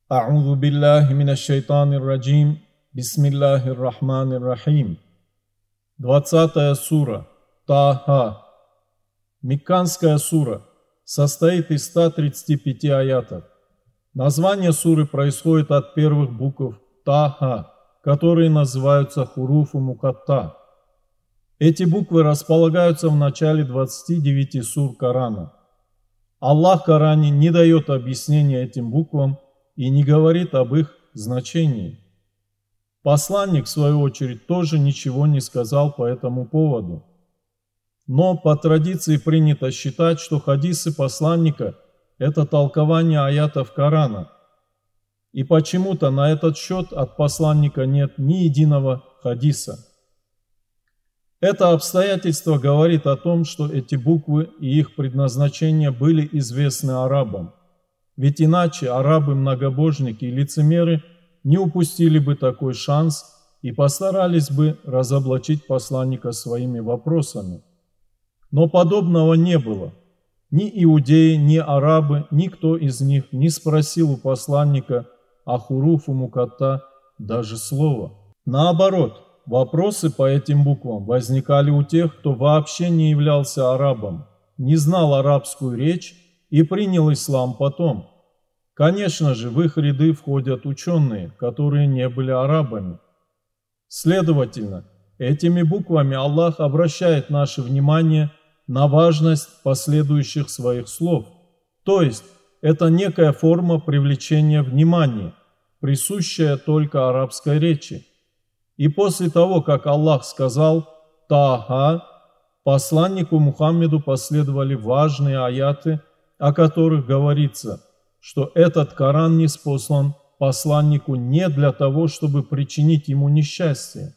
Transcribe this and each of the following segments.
А'узу биллахи минаш шайтанир раджим. Бисмиллахир рахманир рахим. 20-я сура. Таха. Мекканская сура. Состоит из 135 аятов. Название суры происходит от первых букв Таха, которые называются хуруфу мукатта. Эти буквы располагаются в начале 29 сур Корана. Аллах в Коране не дает объяснения этим буквам и не говорит об их значении. Посланник, в свою очередь, тоже ничего не сказал по этому поводу. Но по традиции принято считать, что хадисы посланника – это толкование аятов Корана. И почему-то на этот счет от посланника нет ни единого хадиса. Это обстоятельство говорит о том, что эти буквы и их предназначение были известны арабам. Ведь иначе арабы-многобожники и лицемеры не упустили бы такой шанс и постарались бы разоблачить посланника своими вопросами. Но подобного не было. Ни иудеи, ни арабы, никто из них не спросил у посланника о хуруфу мукатта даже слова. Наоборот, вопросы по этим буквам возникали у тех, кто вообще не являлся арабом, не знал арабскую речь и принял ислам потом. Конечно же, в их ряды входят ученые, которые не были арабами. Следовательно, этими буквами Аллах обращает наше внимание на важность последующих своих слов. То есть, это некая форма привлечения внимания, присущая только арабской речи. И после того, как Аллах сказал «Таха», посланнику Мухаммеду последовали важные аяты, о которых говорится, что этот Коран ниспослан посланнику не для того, чтобы причинить ему несчастье.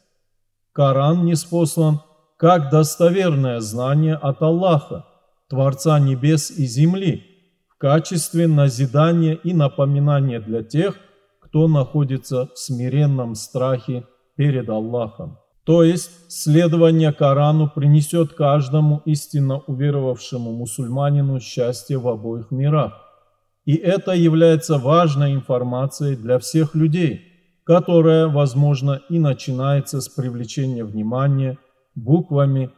Коран ниспослан как достоверное знание от Аллаха, Творца небес и земли, в качестве назидания и напоминания для тех, кто находится в смиренном страхе перед Аллахом. То есть следование Корану принесет каждому истинно уверовавшему мусульманину счастье в обоих мирах. И это является важной информацией для всех людей, которая, возможно, и начинается с привлечения внимания буквами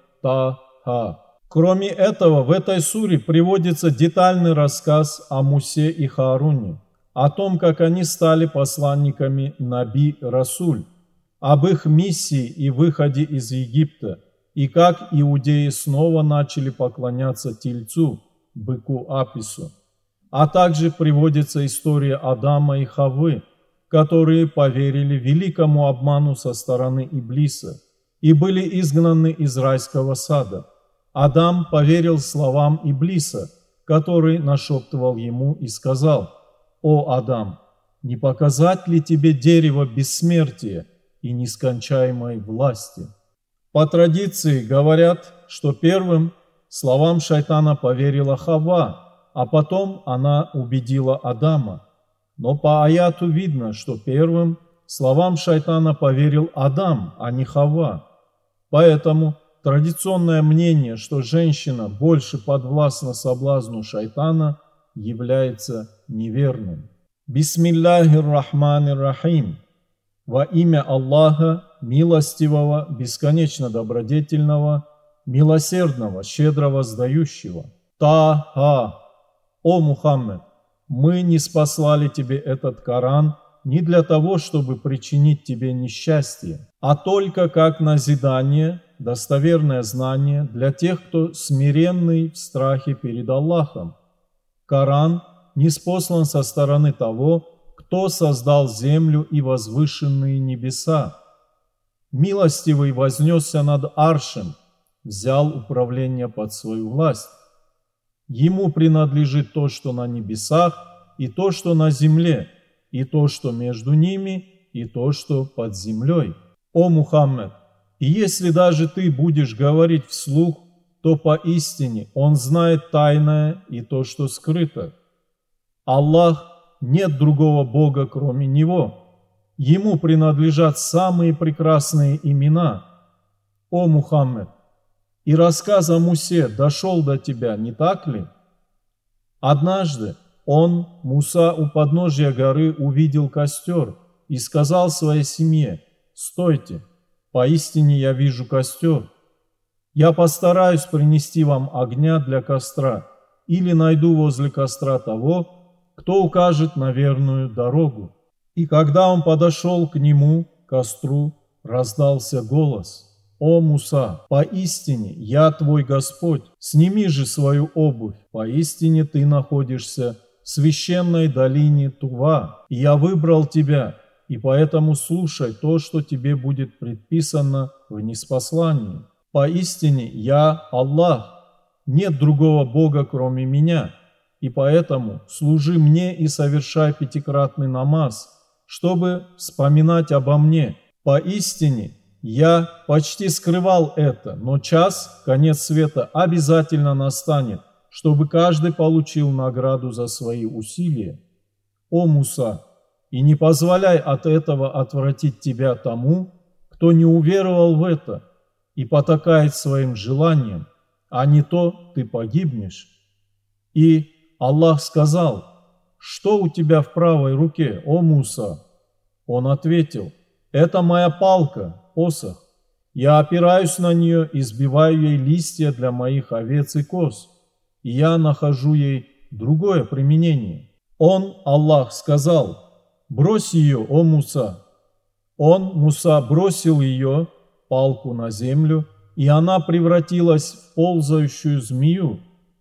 Таха. Кроме этого, в этой суре приводится детальный рассказ о Мусе и Хааруне, о том, как они стали посланниками Наби Расуль, об их миссии и выходе из Египта, и как иудеи снова начали поклоняться Тельцу, быку Апису. А также приводится история Адама и Хаввы, которые поверили великому обману со стороны Иблиса и были изгнаны из райского сада. Адам поверил словам Иблиса, который нашептывал ему и сказал: «О Адам, не показать ли тебе дерево бессмертия и нескончаемой власти?» По традиции говорят, что первым словам шайтана поверила Хавва, а потом она убедила Адама. Но по аяту видно, что первым словам шайтана поверил Адам, а не Хавва. Поэтому традиционное мнение, что женщина больше подвластна соблазну шайтана, является неверным. Бисмиллахир рахманир рахим. Во имя Аллаха, милостивого, бесконечно добродетельного, милосердного, щедро воздающего. Таха. О Мухаммед, мы не спаслали тебе этот Коран не для того, чтобы причинить тебе несчастье, а только как назидание, достоверное знание для тех, кто смиренный в страхе перед Аллахом. Коран ниспослан со стороны того, кто создал землю и возвышенные небеса. Милостивый вознесся над аршем, взял управление под свою власть. Ему принадлежит то, что на небесах, и то, что на земле, и то, что между ними, и то, что под землей. О Мухаммед, и если даже ты будешь говорить вслух, то поистине Он знает тайное и то, что скрыто. Аллах, нет другого Бога, кроме Него. Ему принадлежат самые прекрасные имена. О Мухаммед, и рассказ о Мусе дошел до тебя, не так ли? Однажды он, Муса, у подножия горы увидел костер и сказал своей семье: «Стойте, поистине я вижу костер. Я постараюсь принести вам огня для костра или найду возле костра того, кто укажет на верную дорогу». И когда он подошел к нему, костру, раздался голос: «О Муса, поистине я твой Господь, сними же свою обувь, поистине ты находишься в священной долине Тува, и я выбрал тебя, и поэтому слушай то, что тебе будет предписано в ниспослании. Поистине я Аллах, нет другого Бога, кроме меня, и поэтому служи мне и совершай пятикратный намаз, чтобы вспоминать обо мне. Поистине я почти скрывал это, но час, конец света, обязательно настанет, чтобы каждый получил награду за свои усилия. О Муса, и не позволяй от этого отвратить тебя тому, кто не уверовал в это и потакает своим желаниям, а не то ты погибнешь». И Аллах сказал: «Что у тебя в правой руке, о Муса?» Он ответил: «Это моя палка, посох. Я опираюсь на нее и сбиваю ей листья для моих овец и коз, и я нахожу ей другое применение». Он, Аллах, сказал: «Брось ее, о Муса». Он, Муса, бросил ее, палку, на землю, и она превратилась в ползающую змею.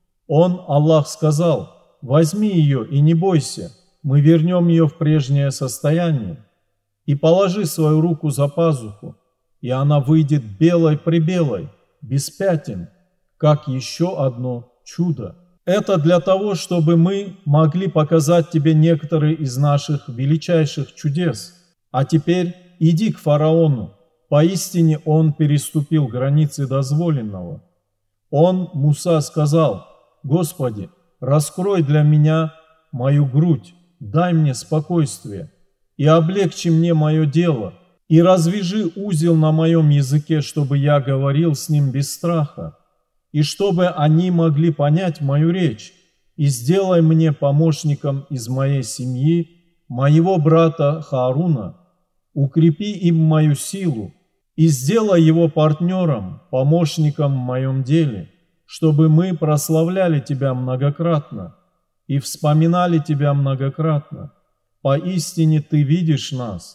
Он, Аллах, сказал: «Возьми ее и не бойся, мы вернем ее в прежнее состояние. И положи свою руку за пазуху, и она выйдет белой-пребелой, без пятен, как еще одно чудо». Это для того, чтобы мы могли показать тебе некоторые из наших величайших чудес. А теперь иди к фараону. Поистине он переступил границы дозволенного. Он, Муса, сказал: «Господи, раскрой для меня мою грудь, дай мне спокойствие, и облегчи мне мое дело, и развяжи узел на моем языке, чтобы я говорил с ним без страха, и чтобы они могли понять мою речь, и сделай мне помощником из моей семьи моего брата Хааруна, укрепи им мою силу, и сделай его партнером, помощником в моем деле, чтобы мы прославляли тебя многократно и вспоминали тебя многократно. Поистине ты видишь нас».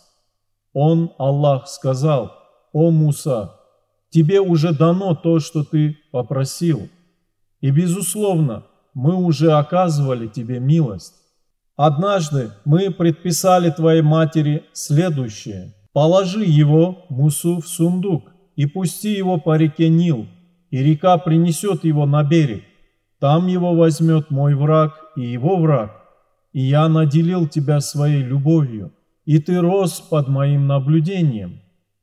Он, Аллах, сказал: «О Муса, тебе уже дано то, что ты попросил, и, безусловно, мы уже оказывали тебе милость. Однажды мы предписали твоей матери следующее: положи его, Мусу, в сундук и пусти его по реке Нил, и река принесет его на берег. Там его возьмет мой враг и его враг, и я наделил тебя своей любовью, и ты рос под моим наблюдением.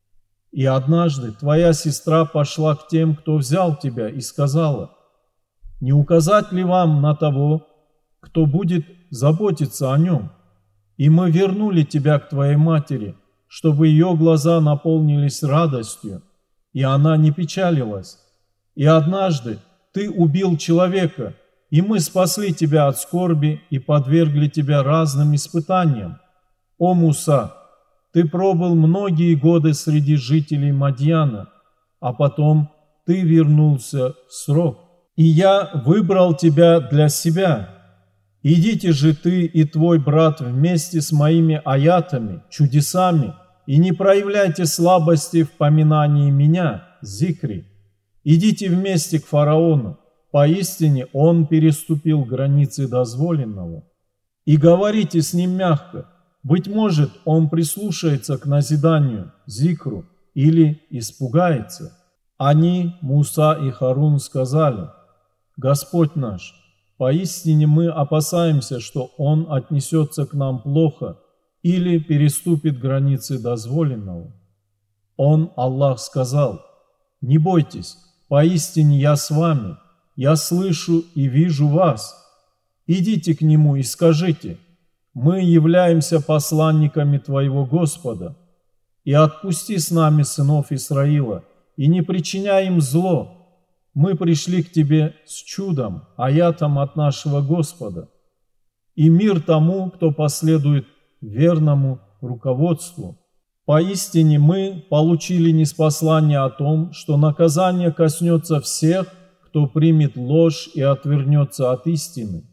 И однажды твоя сестра пошла к тем, кто взял тебя, и сказала: не указать ли вам на того, кто будет заботиться о нем? И мы вернули тебя к твоей матери, чтобы ее глаза наполнились радостью, и она не печалилась. И однажды ты убил человека, и мы спасли тебя от скорби и подвергли тебя разным испытаниям. О Муса, ты пробыл многие годы среди жителей Мадьяна, а потом ты вернулся в срок. И я выбрал тебя для себя. Идите же ты и твой брат вместе с моими аятами, чудесами, и не проявляйте слабости в поминании меня, зикри. Идите вместе к фараону, поистине он переступил границы дозволенного. И говорите с ним мягко, быть может, он прислушается к назиданию, зикру, или испугается». Они, Муса и Харун, сказали: «Господь наш, поистине мы опасаемся, что он отнесется к нам плохо или переступит границы дозволенного». Он, Аллах, сказал: «Не бойтесь, поистине я с вами, я слышу и вижу вас. Идите к нему и скажите: мы являемся посланниками твоего Господа, и отпусти с нами сынов Исраила, и не причиняй им зло. Мы пришли к тебе с чудом, аятом от нашего Господа». и мир тому, кто последует верному руководству. Поистине мы получили ниспослание о том, что наказание коснется всех, кто примет ложь и отвернется от истины.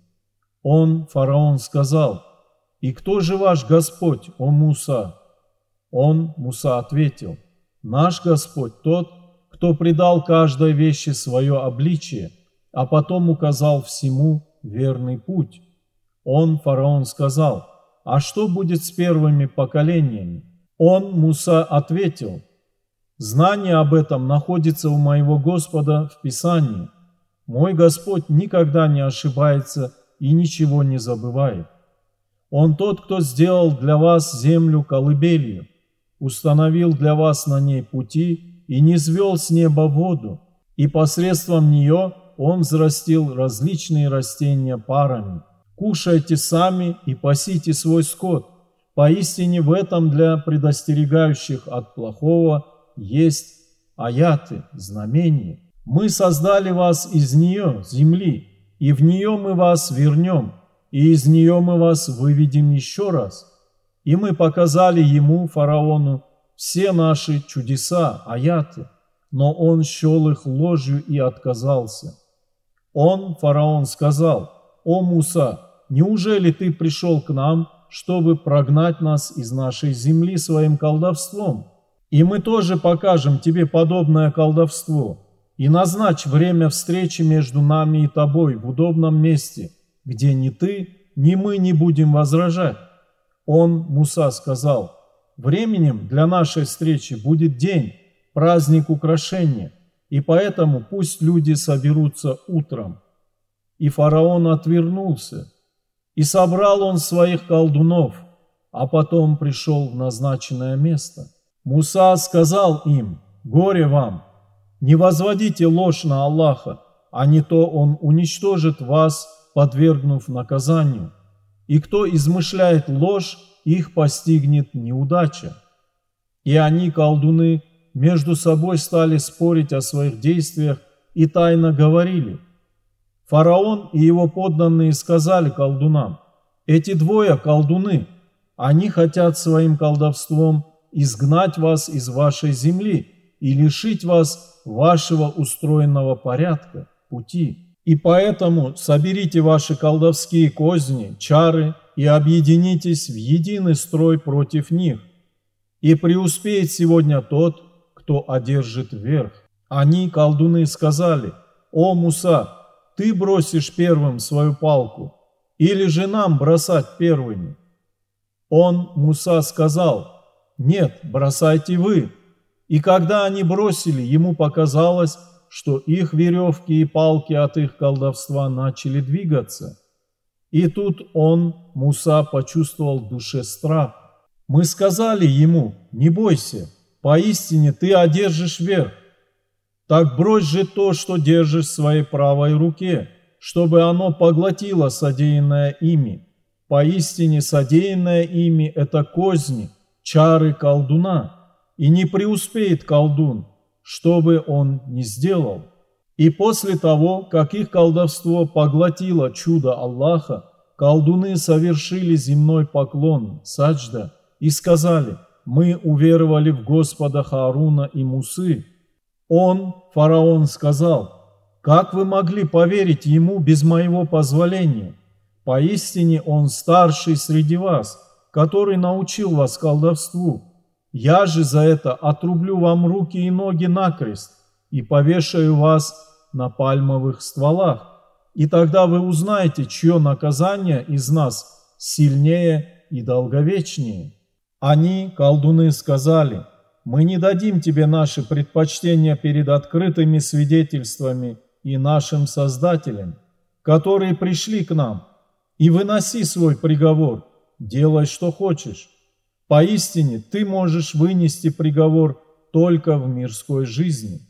Он, фараон, сказал: «И кто же ваш Господь, о Муса?» Он, Муса, ответил: «Наш Господь тот, кто придал каждой вещи свое обличие, а потом указал всему верный путь». Он, фараон, сказал: «А что будет с первыми поколениями?» Он, Муса, ответил: «Знание об этом находится у моего Господа в Писании. Мой Господь никогда не ошибается и ничего не забывает. Он тот, кто сделал для вас землю колыбелью, установил для вас на ней пути и низвел с неба воду, и посредством нее Он взрастил различные растения парами. Кушайте сами и пасите свой скот. Поистине в этом для предостерегающих от плохого есть аяты, знамения. Мы создали вас из нее, земли, и в нее мы вас вернем, и из нее мы вас выведем еще раз. И мы показали ему, фараону, все наши чудеса, аяты, но он счел их ложью и отказался. Он, фараон, сказал: «О Муса, неужели ты пришел к нам, чтобы прогнать нас из нашей земли своим колдовством? И мы тоже покажем тебе подобное колдовство, и назначь время встречи между нами и тобой в удобном месте, где ни ты, ни мы не будем возражать». Он, Муса, сказал: «Временем для нашей встречи будет день, праздник украшения, и поэтому пусть люди соберутся утром». И фараон отвернулся, и собрал он своих колдунов, а потом пришел в назначенное место. Муса сказал им: «Горе вам! Не возводите ложь на Аллаха, а не то Он уничтожит вас, подвергнув наказанию. И кто измышляет ложь, их постигнет неудача». И они, колдуны, между собой стали спорить о своих действиях и тайно говорили. Фараон и его подданные сказали колдунам: «Эти двое колдуны, они хотят своим колдовством изгнать вас из вашей земли и лишить вас вашего устроенного порядка, пути. И поэтому соберите ваши колдовские козни, чары и объединитесь в единый строй против них. И преуспеет сегодня тот, кто одержит верх». Они, колдуны, сказали: «О Муса, ты бросишь первым свою палку, или же нам бросать первыми?» Он, Муса, сказал: «Нет, бросайте вы». И когда они бросили, ему показалось, что их веревки и палки от их колдовства начали двигаться. И тут он, Муса, почувствовал в душе страх. Мы сказали ему: «Не бойся, поистине ты одержишь верх. Так брось же то, что держишь в своей правой руке, чтобы оно поглотило содеянное ими. Поистине содеянное ими – это козни, чары колдуна, и не преуспеет колдун, что бы он ни сделал». И после того, как их колдовство поглотило чудо Аллаха, колдуны совершили земной поклон, саджда, и сказали: «Мы уверовали в Господа Хааруна и Мусы». Он, фараон, сказал: «Как вы могли поверить ему без моего позволения? Поистине он старший среди вас, который научил вас колдовству. Я же за это отрублю вам руки и ноги накрест и повешаю вас на пальмовых стволах, и тогда вы узнаете, чье наказание из нас сильнее и долговечнее». Они, колдуны, сказали: «Мы не дадим тебе наши предпочтения перед открытыми свидетельствами и нашим Создателем, которые пришли к нам, и выноси свой приговор, делай, что хочешь. Поистине ты можешь вынести приговор только в мирской жизни.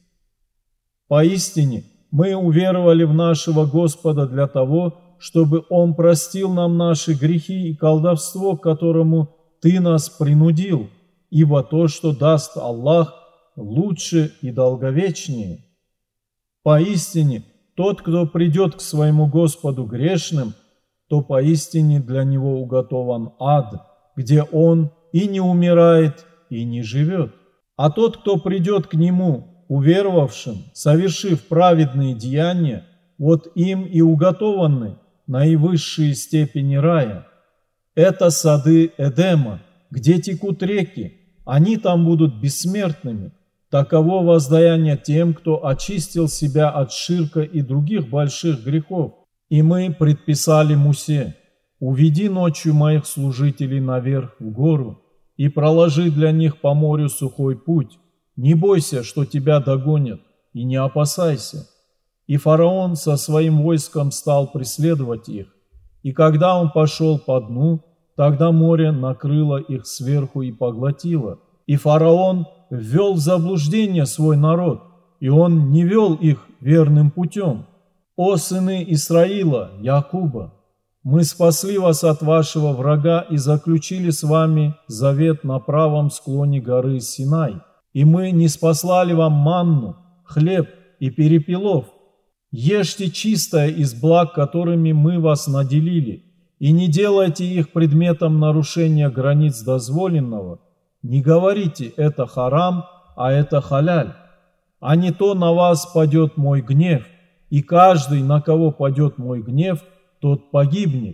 Поистине мы уверовали в нашего Господа для того, чтобы Он простил нам наши грехи и колдовство, к которому ты нас принудил, ибо то, что даст Аллах, лучше и долговечнее. Поистине, тот, кто придет к своему Господу грешным, то поистине для него уготован ад, где он и не умирает, и не живет. А тот, кто придет к нему, уверовавшим, совершив праведные деяния, вот им и уготованы наивысшие степени рая. Это сады Эдема, где текут реки, они там будут бессмертными. Таково воздаяние тем, кто очистил себя от ширка и других больших грехов. И мы предписали Мусе: уведи ночью моих служителей наверх в гору и проложи для них по морю сухой путь. Не бойся, что тебя догонят, и не опасайся. И фараон со своим войском стал преследовать их. И когда он пошел по дну, тогда море накрыло их сверху и поглотило. И фараон ввел в заблуждение свой народ, и он не вел их верным путем. О сыны Исраила, Якуба, мы спасли вас от вашего врага и заключили с вами завет на правом склоне горы Синай. И мы не спаслали вам манну, хлеб и перепелов. Ешьте чистое из благ, которыми мы вас наделили, и не делайте их предметом нарушения границ дозволенного. Не говорите: это харам, а это халяль. А не то на вас падет мой гнев, и каждый, на кого падет мой гнев, тот погибнет.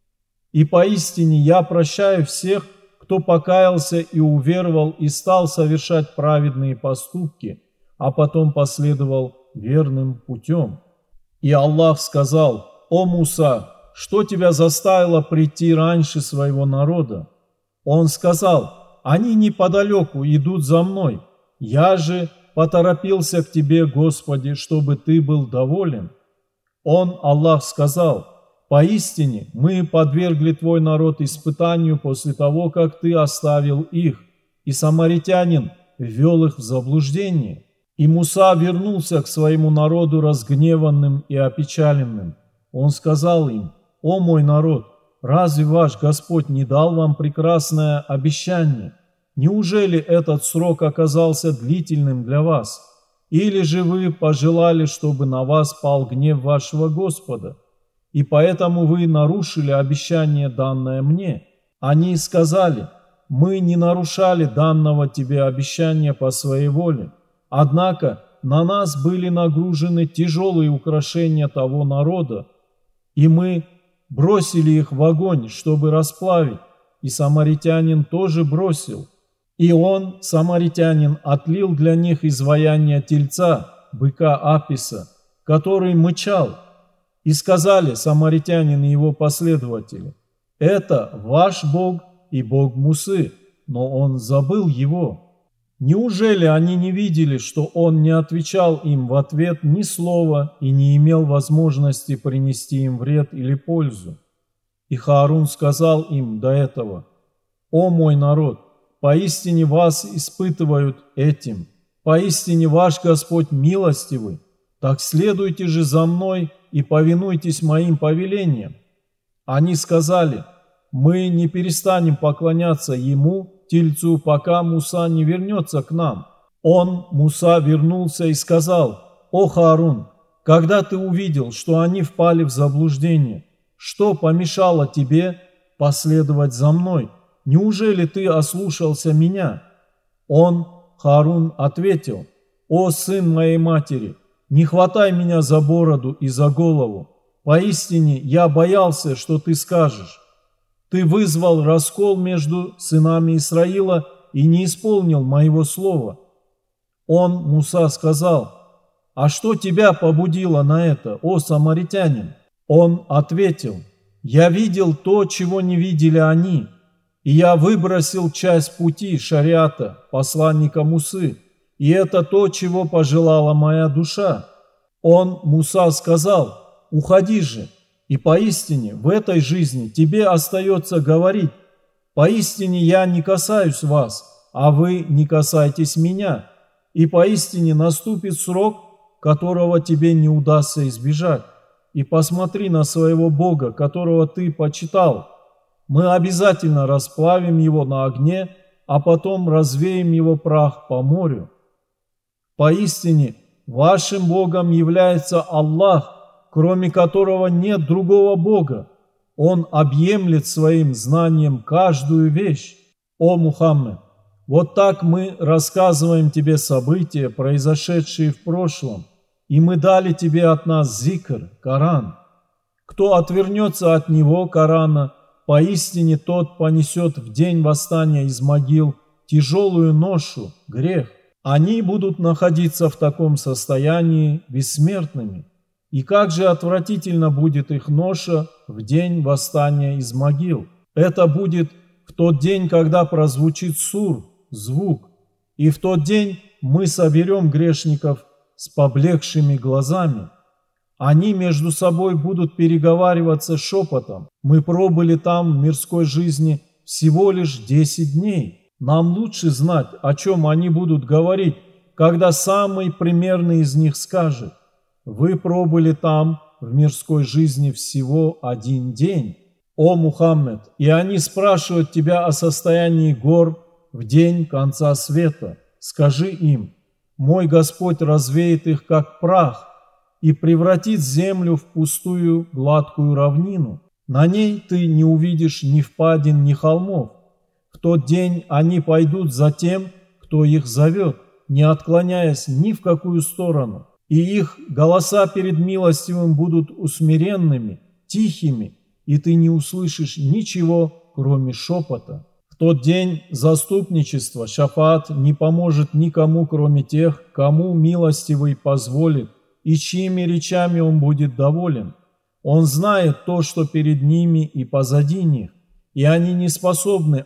И поистине я прощаю всех, кто покаялся и уверовал и стал совершать праведные поступки, а потом последовал верным путем. И Аллах сказал: «О Муса, что тебя заставило прийти раньше своего народа?» Он сказал: «Они неподалеку идут за мной. Я же поторопился к тебе, Господи, чтобы ты был доволен». Он, Аллах, сказал: «Поистине мы подвергли твой народ испытанию после того, как ты оставил их, и самаритянин ввел их в заблуждение». И Муса вернулся к своему народу разгневанным и опечаленным. Он сказал им: «О мой народ, разве ваш Господь не дал вам прекрасное обещание? Неужели этот срок оказался длительным для вас? Или же вы пожелали, чтобы на вас пал гнев вашего Господа? И поэтому вы нарушили обещание, данное мне». Они сказали: «Мы не нарушали данного тебе обещания по своей воле. Однако на нас были нагружены тяжелые украшения того народа, и мы бросили их в огонь, чтобы расплавить, и самаритянин тоже бросил. И он, самаритянин, отлил для них изваяние тельца, быка Аписа, который мычал. И сказали самаритянин и его последователи: это ваш Бог и Бог Мусы, но он забыл его. Неужели они не видели, что он не отвечал им в ответ ни слова и не имел возможности принести им вред или пользу? И Хаарун сказал им до этого: «О мой народ, поистине вас испытывают этим, поистине ваш Господь милостивый, так следуйте же за мной и повинуйтесь моим повелениям». Они сказали: «Мы не перестанем поклоняться ему, тельцу, пока Муса не вернется к нам». Он, Муса, вернулся и сказал: «О Хаарун, когда ты увидел, что они впали в заблуждение, что помешало тебе последовать за мной? Неужели ты ослушался меня?» Он, Хаарун, ответил: «О сын моей матери, не хватай меня за бороду и за голову. Поистине я боялся, что ты скажешь: ты вызвал раскол между сынами Исраила и не исполнил моего слова». Он, Муса, сказал: «А что тебя побудило на это, о самаритянин?» Он ответил: «Я видел то, чего не видели они, и я выбросил часть пути шариата, посланника Мусы, и это то, чего пожелала моя душа». Он, Муса, сказал: «Уходи же, и поистине в этой жизни тебе остается говорить: поистине я не касаюсь вас, а вы не касаетесь меня, и поистине наступит срок, которого тебе не удастся избежать. И посмотри на своего Бога, которого ты почитал. Мы обязательно расплавим его на огне, а потом развеем его прах по морю. Поистине вашим Богом является Аллах, кроме которого нет другого Бога. Он объемлет своим знанием каждую вещь. О Мухаммед, вот так мы рассказываем тебе события, произошедшие в прошлом, и мы дали тебе от нас зикр, Коран. Кто отвернется от него, Корана, поистине тот понесет в день восстания из могил тяжелую ношу, грех. Они будут находиться в таком состоянии бессмертными. И как же отвратительно будет их ноша в день восстания из могил. Это будет в тот день, когда прозвучит сур, звук. И в тот день мы соберем грешников с поблекшими глазами. Они между собой будут переговариваться шепотом. Мы пробыли там в мирской жизни всего лишь 10 дней. Нам лучше знать, о чем они будут говорить, когда самый примерный из них скажет: вы пробыли там в мирской жизни всего 1 день. О Мухаммед, и они спрашивают тебя о состоянии гор в день конца света. Скажи им: мой Господь развеет их как прах и превратит землю в пустую гладкую равнину. На ней ты не увидишь ни впадин, ни холмов. В тот день они пойдут за тем, кто их зовет, не отклоняясь ни в какую сторону. И их голоса перед милостивым будут усмиренными, тихими, и ты не услышишь ничего, кроме шепота. В тот день заступничество, шафаат, не поможет никому, кроме тех, кому милостивый позволит, и чьими речами он будет доволен. Он знает то, что перед ними и позади них, и они не способны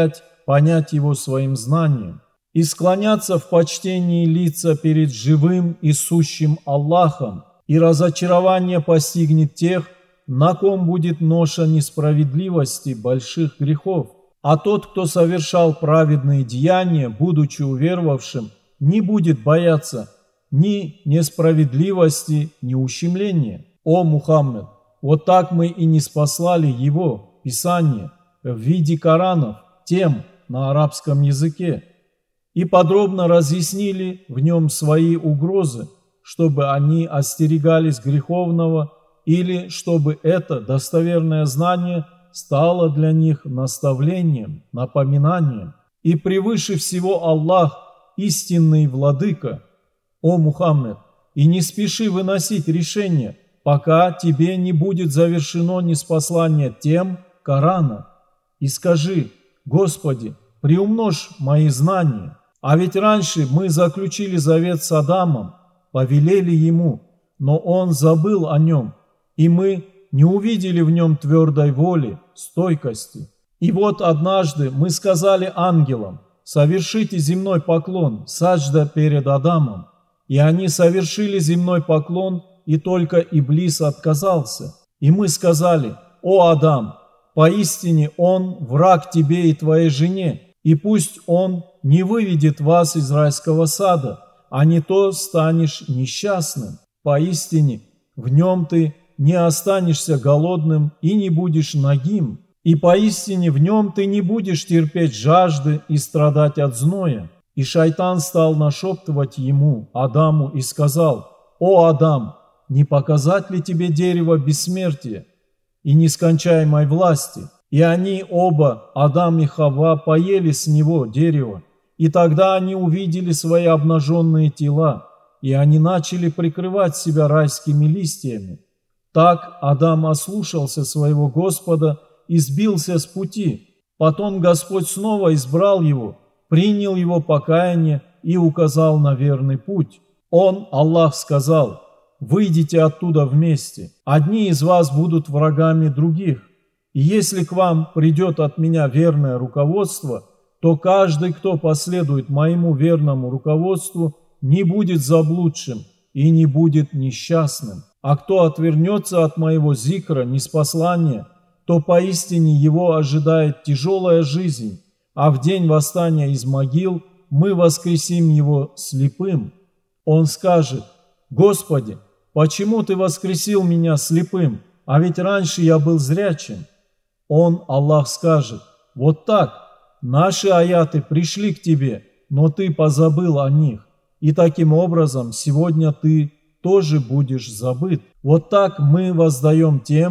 понять его своим знанием. И склонятся в почтении лица перед живым и сущим Аллахом, и разочарование постигнет тех, на ком будет ноша несправедливости больших грехов. А тот, кто совершал праведные деяния, будучи уверовавшим, не будет бояться ни несправедливости, ни ущемления. О Мухаммед, вот так мы и ниспослали его, Писание, в виде Коранов, тем на арабском языке, и подробно разъяснили в нем свои угрозы, чтобы они остерегались греховного, или чтобы это достоверное знание стало для них наставлением, напоминанием. И превыше всего Аллах, истинный владыка. О Мухаммед, и не спеши выносить решение, пока тебе не будет завершено ниспослание тем Корана. И скажи: Господи, приумножь мои знания. А ведь раньше мы заключили завет с Адамом, повелели ему, но он забыл о нем, и мы не увидели в нем твердой воли, стойкости. И вот однажды мы сказали ангелам: совершите земной поклон, саджда перед Адамом. И они совершили земной поклон, и только Иблис отказался. И мы сказали: о Адам, поистине он враг тебе и твоей жене, и пусть он не выведет вас из райского сада, а не то станешь несчастным. Поистине в нем ты не останешься голодным и не будешь нагим, и поистине в нем ты не будешь терпеть жажды и страдать от зноя. И шайтан стал нашептывать ему, Адаму, и сказал: о Адам, не показать ли тебе дерево бессмертия и нескончаемой власти? И они оба, Адам и Хавва, поели с него дерево, и тогда они увидели свои обнаженные тела, и они начали прикрывать себя райскими листьями. Так Адам ослушался своего Господа и сбился с пути. Потом Господь снова избрал его, принял его покаяние и указал на верный путь. Он, Аллах, сказал: выйдите оттуда вместе. Одни из вас будут врагами других. И если к вам придет от меня верное руководство, то каждый, кто последует моему верному руководству, не будет заблудшим и не будет несчастным. А кто отвернется от моего зикра, ниспослания, то поистине его ожидает тяжелая жизнь, а в день восстания из могил мы воскресим его слепым. Он скажет: Господи, почему ты воскресил меня слепым, а ведь раньше я был зрячим? Он, Аллах, скажет: вот так, наши аяты пришли к тебе, но ты позабыл о них, и таким образом сегодня ты тоже будешь забыт. Вот так мы воздаем тем,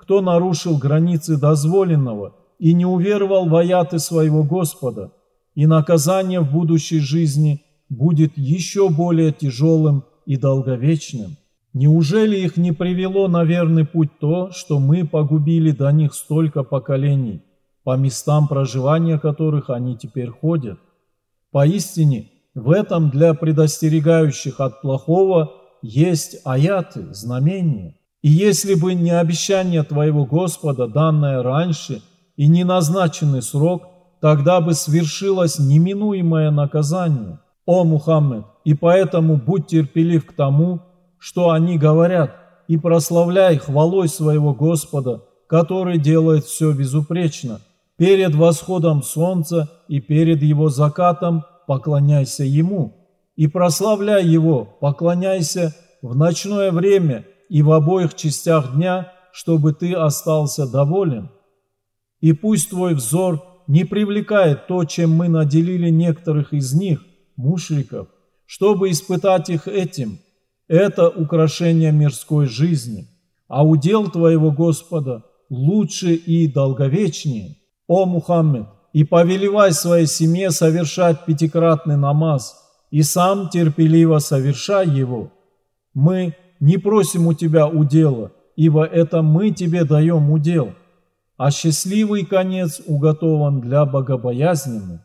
кто нарушил границы дозволенного и не уверовал в аяты своего Господа, и наказание в будущей жизни будет еще более тяжелым и долговечным. Неужели их не привело на верный путь то, что мы погубили до них столько поколений, по местам проживания которых они теперь ходят? Поистине, в этом для предостерегающих от плохого есть аяты, знамения. И если бы не обещание твоего Господа, данное раньше, и не назначенный срок, тогда бы свершилось неминуемое наказание. О Мухаммед, и поэтому будь терпелив к тому, что они говорят, и прославляй хвалой своего Господа, который делает все безупречно. Перед восходом солнца и перед его закатом поклоняйся Ему, и прославляй Его, поклоняйся в ночное время и в обоих частях дня, чтобы ты остался доволен. И пусть твой взор не привлекает то, чем мы наделили некоторых из них, мушриков, чтобы испытать их этим. Это украшение мирской жизни, а удел твоего Господа лучше и долговечнее. О Мухаммед, и повелевай своей семье совершать пятикратный намаз, и сам терпеливо совершай его. Мы не просим у тебя удела, ибо это мы тебе даем удел, а счастливый конец уготован для богобоязненных.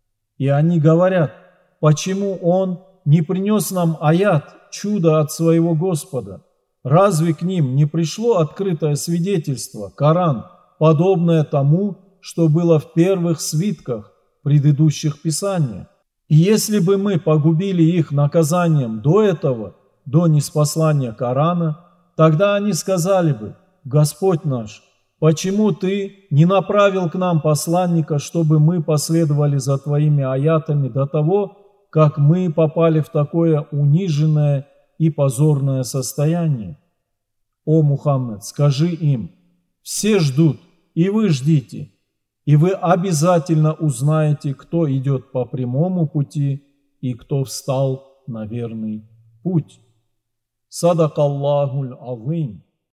И они говорят, почему он не принес нам аят, чудо от своего Господа? Разве к ним не пришло открытое свидетельство, Коран, подобное тому, что было в первых свитках предыдущих писаний? И если бы мы погубили их наказанием до этого, до ниспослания Корана, тогда они сказали бы, Господь наш, почему Ты не направил к нам посланника, чтобы мы последовали за Твоими аятами до того, как мы попали в такое униженное и позорное состояние? О Мухаммед, скажи им, все ждут, и вы ждите, и вы обязательно узнаете, кто идет по прямому пути и кто встал на верный путь. Садакаллахуль азим.